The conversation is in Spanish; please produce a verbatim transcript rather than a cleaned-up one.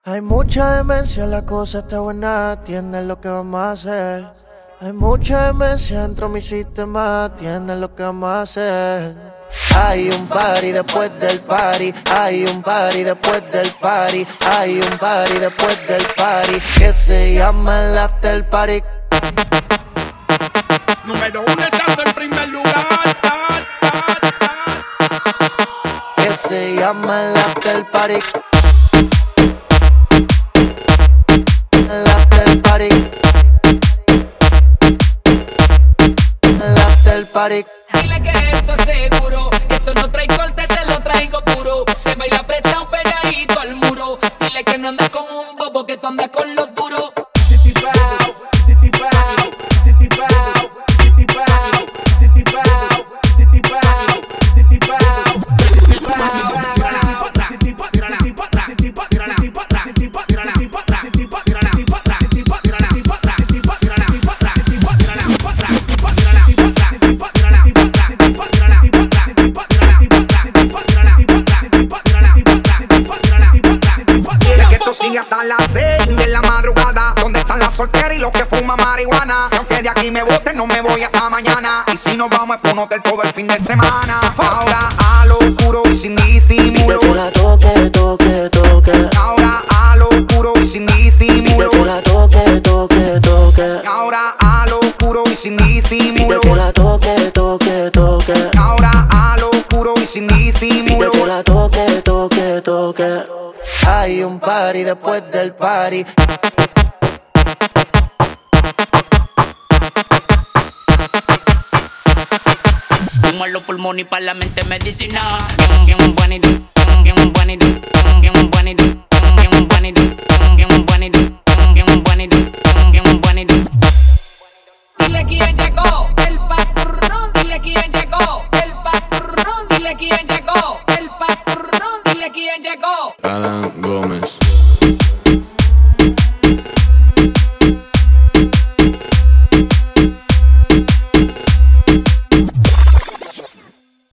Hay mucha demencia, la cosa está buena, atiende lo que vamos a hacer. Hay mucha demencia dentro de mi sistema, atiende lo que vamos a hacer. Hay un party después del party, hay un party después del party, hay un party después del party que se llama el after party. Número uno estás en primer lugar. Que se llama el after party. El after party. El after party. Dile que esto es seguro, esto no trae corte, te lo traigo puro. Se baila apretado pegadito al muro. Dile que no andas con un bobo, que tú andas con los duros. Hasta las seis de la madrugada, donde están las solteras y los que fuman marihuana. Y aunque de aquí me boten, no me voy hasta mañana. Y si nos vamos es por un hotel todo el fin de semana. Ahora a lo oscuro y sin disimulo. Que tú la toque, toque, toque. Ahora a lo oscuro y sin disimulo. Que tú la toque, toque, toque. Ahora a lo oscuro y sin disimulo. Que tú la toque, toque, toque. Ahora a lo oscuro y sin disimulo. Que tú la toque, toque, toque. Hay un party después del party. Humo en los pulmones y para la mente medicina. Bien bonito, bien bonito, bien bonito, bien bonito, bien bonito, bien bonito, bien bonito. Dile quién llegó, el patrón. Dile quién llegó, el patrón. Dile quién llegó, el patrón. Dile quién llegó. Alan Gómez.